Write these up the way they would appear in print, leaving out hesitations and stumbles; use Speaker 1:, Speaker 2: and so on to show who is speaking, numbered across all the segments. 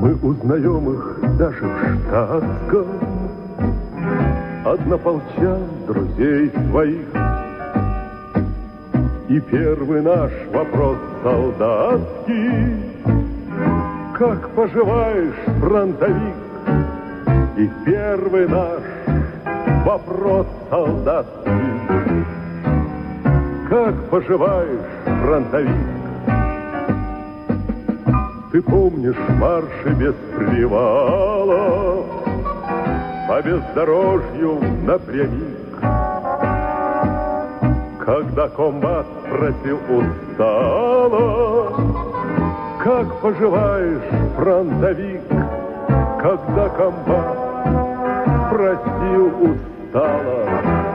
Speaker 1: Мы узнаем их даже в штатском, однополчан, друзей своих. И первый наш вопрос солдатский: как поживаешь, фронтовик? И первый наш вопрос солдатский: как поживаешь, фронтовик? Ты помнишь марши без привалов по бездорожью напрямик, когда комбат спросил устало: как поживаешь, фронтовик? Когда комбат спросил устало: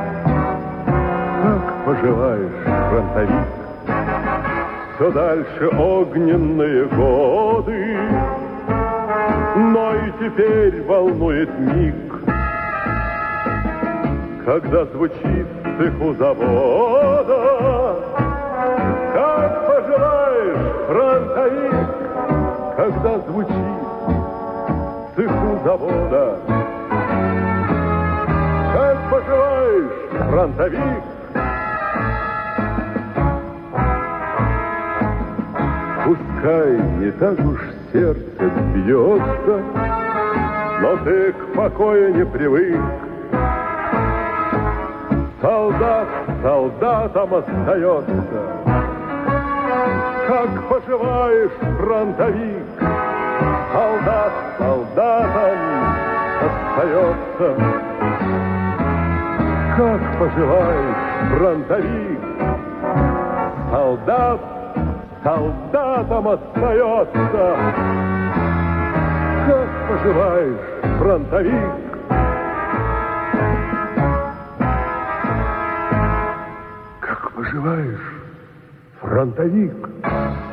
Speaker 1: как поживаешь, фронтовик? Все дальше огненные годы, но и теперь волнует миг, когда звучит в цеху завода: как поживаешь, фронтовик? Когда звучит в цеху завода: как поживаешь, фронтовик? Пускай не так уж сердце бьется, но ты к покою не привык. Солдат солдатом остается. Как поживаешь, фронтовик? Солдат солдатом остается. Как поживаешь, фронтовик? Солдат солдатом остается. Как поживаешь, фронтовик? Как поживаешь, фронтовик?